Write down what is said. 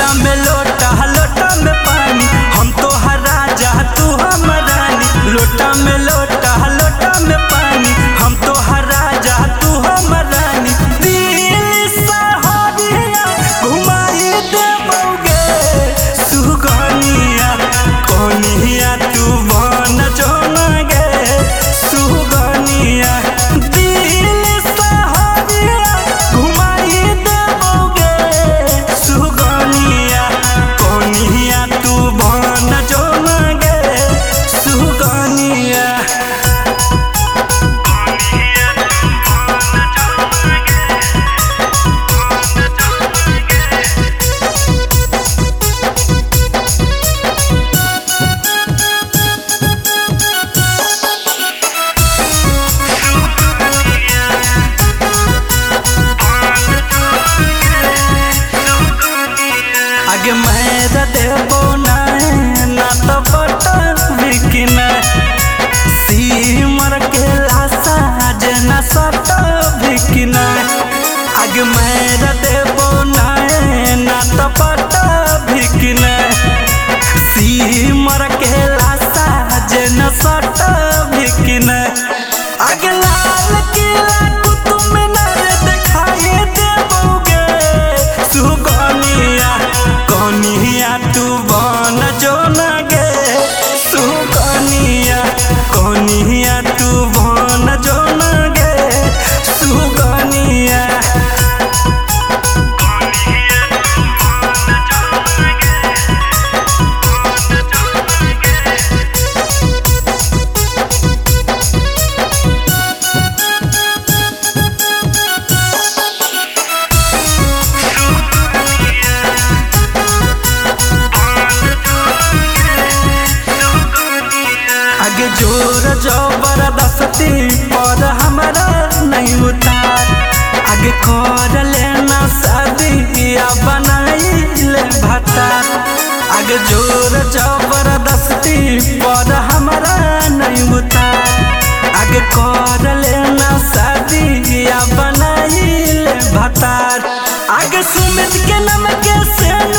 लोटा में लोटा लोटा में पानी, हम तो हर राजा तू हम रानी। लोटा में लोटा लोटा में पानी, हम तो हर राजा तू हम रानी। दिल सहारिया घुमाई देबोगे सुगनिया, कोनिया तू बन जोनगे सुगनिया। दिल सहारिया घुमाई देबोगे सुगनिया, कोनिया तू बन जोनगे सुगनिया। आगे मेरा देबो ना तो पटबी कि ना, सीमर के लाशा जना सटबी कि ना। आगे मेरा देबो ना तो पटबी कि ना, सीमर के लाशा जना सटबी कि ना। आगे लाल किला कुतुब मीनार दिखाई देबोगे सुगनिया, कोनिया तू बन जोनगे सुगनिया, कोनिया तू बन जोनगे सुगनिया। आगे जोर जबरदस्ती पर हमारा नहीं उतार, आगे कर लेना शादी या बनाई ले भतार। आगे जोर जबरदस्ती पर हमारा नहीं उतार, आगे कर लेना शादी या बनाई ले भतार। आगे सुमित के नाम के से